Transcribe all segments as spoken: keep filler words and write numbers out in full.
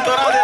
din Oradea!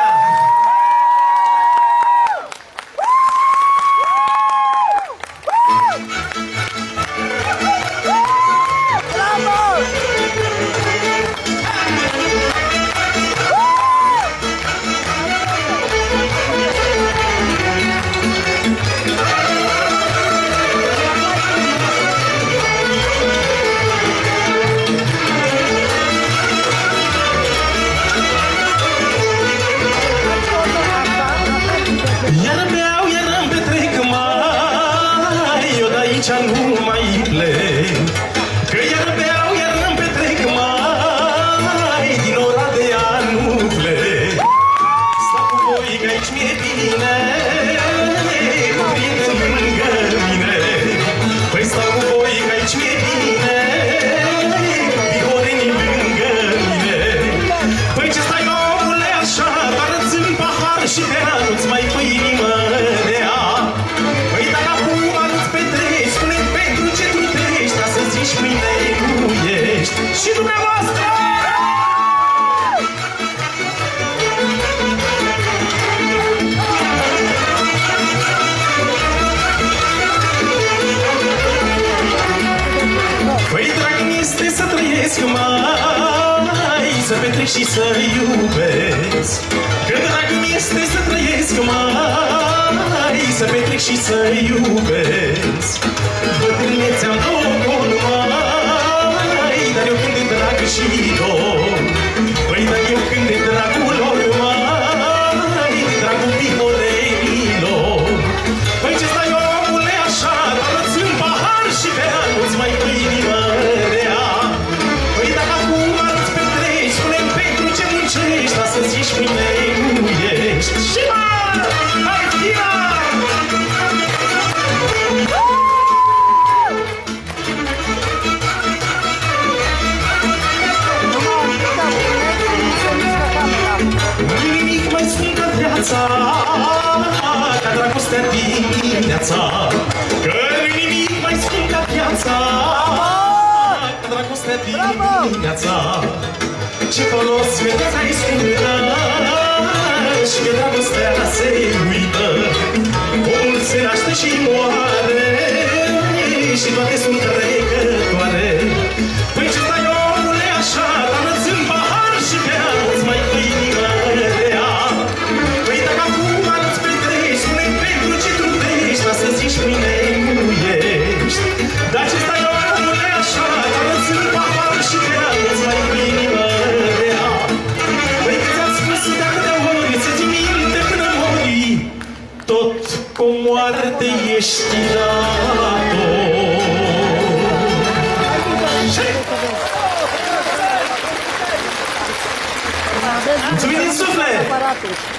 Nu mai plec, că iar beau, iar îmi petrec, mai din Oradea nu plec. Stau cu voi că aici mi-e bine, cu prieteni lângă mine. Păi stau cu voi că aici mi-e bine, cu vihorenii lângă mine. Păi ce stai omule așa, doar îți-mi pahar și bea, nu-ți mai pui inimă rea. Păi dacă acum nu-ți petreci, spune-mi pentru ce trudești, ca să zici mâine nu ești. Și dumneavoastră! Păi drag-mi este să trăiesc mai, să petrec și să iubesc. Că drag-mi este să trăiesc mai, să petrec și să iubesc. Bătrânețea două mai, dar eu când de drag și dor. Păi dar eu când de dragul lor mai, de dragul vihorenilor. Păi ce stai omule așa, doar-ți în pahar și bea, nu-ți mai pui inimă rea. Păi dacă acum nu-ți petreci, spune-mi pentru ce muncești, dar să zici mâine nu ești. Și mă! Hai, Tina! Nu-i nimic mai scump ca viața, ca dragostea din dimineața. Că nu-i nimic mai scump ca viața, ca dragostea din dimineața. Ce folos viața-i scumpă și că dragostea se uită. Omul se naște și moare și toate sunt trecătoare. Păi ce stai omule așa, dar-ți în pahar și bea, nu-ți mai pui inimă rea. Păi dacă acum nu-ți petreci, spune-mi pentru ce trudești, dar să zici mâine nu ești. Dar ce stai omule așa, dar-ți în pahar și bea, nu-ți mai pui inimă rea. Păi că ți-am spus de atâtea ori, să-ți minte până mori, tot cu moarte ești dator. Mulțumim din suflet!